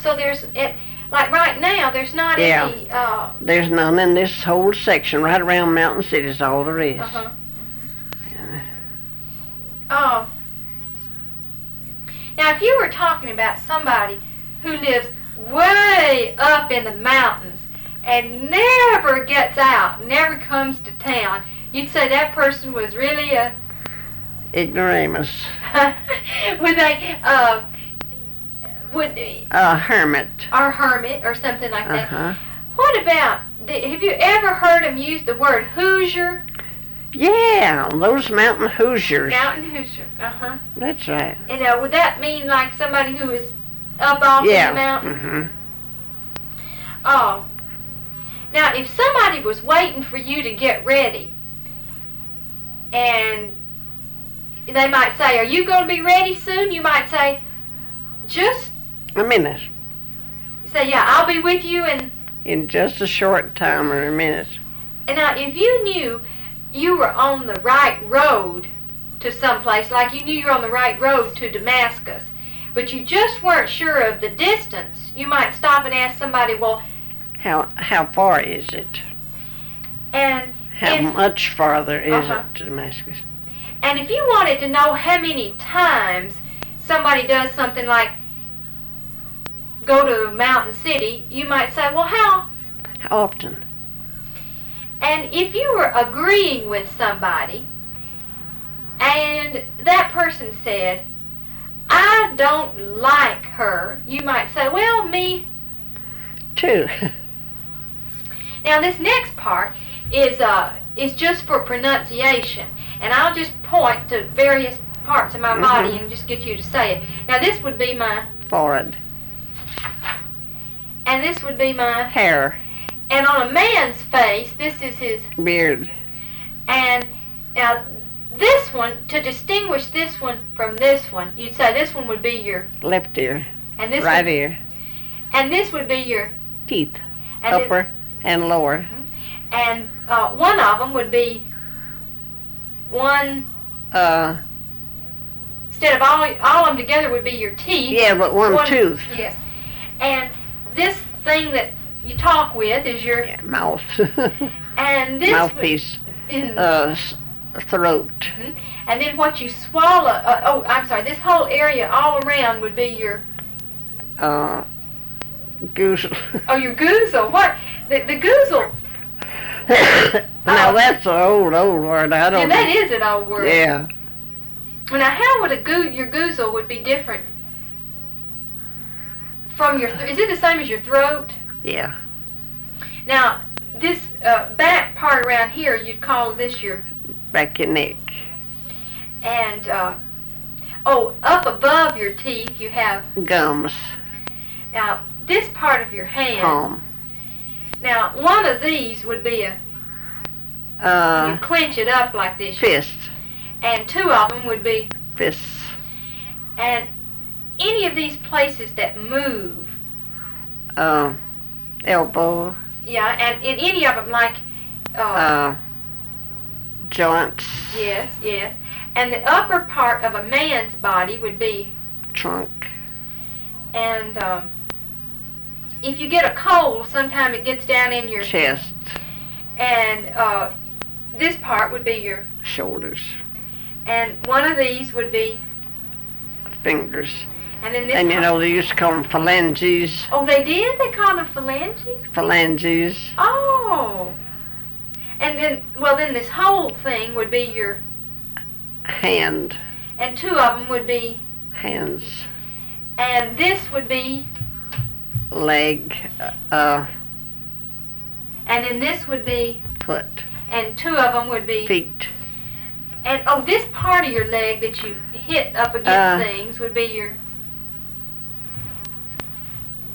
So there's it. Like right now, there's not any. There's none in this whole section. Right around Mountain City is all there is. Oh. Now, if you were talking about somebody who lives way up in the mountains and never gets out, never comes to town, you'd say that person was really a ignoramus. would they? Would a hermit. Or hermit or something like that. What about? Have you ever heard them use the word Hoosier? Yeah, those mountain Hoosiers. Mountain Hoosier. That's right. And would that mean like somebody who is up off in the mountain? Oh. Now, if somebody was waiting for you to get ready, and they might say, "Are you going to be ready soon?" You might say, "Just a minute." You say, "Yeah, I'll be with you in just a short time or a minute." And now, if you knew you were on the right road to someplace, like you knew you were on the right road to Damascus, but you just weren't sure of the distance, you might stop and ask somebody, "Well, how far is it?" And how much farther is it to Damascus? And if you wanted to know how many times somebody does something like go to Mountain City, you might say, "Well, how often?" And if you were agreeing with somebody and that person said, "I don't like her," you might say, "Well, me too." Now, this next part is just for pronunciation, and I'll just point to various parts of my body and just get you to say it. Now, this would be my forehead, and this would be my hair, and on a man's face, this is his beard. And now, this one, to distinguish this one from this one, you'd say this one would be your left ear, and this right ear, and this would be your teeth, and upper and lower. And one of them would be one. Instead of all of them together would be your teeth. Yeah, but one tooth. Yes. And this thing that you talk with is your mouth. And this mouthpiece. Throat. And then what you swallow. This whole area all around would be your. Goozle. Oh, your goozle. What? The goozle. Now that's an old word. I don't. Yeah, that is an old word. Yeah. Now, how would your goozle would be different from your? Is it the same as your throat? Yeah. Now, this back part around here, you'd call this your back your neck. And up above your teeth, you have gums. Now, this part of your hand. Palm. Now, one of these would be you clench it up like this. Fist. And two of them would be fists. And any of these places that move. Elbow. Yeah, and in any of them, like. Joints. Yes. And the upper part of a man's body would be trunk. And if you get a cold, sometimes it gets down in your chest. And this part would be your shoulders. And one of these would be fingers. And then this. And they used to call them phalanges. Oh, they did? They called them phalanges? Phalanges. Oh. And then this whole thing would be your hand. And two of them would be hands. And this would be leg. And then this would be foot. And two of them would be feet. And this part of your leg that you hit up against things would be your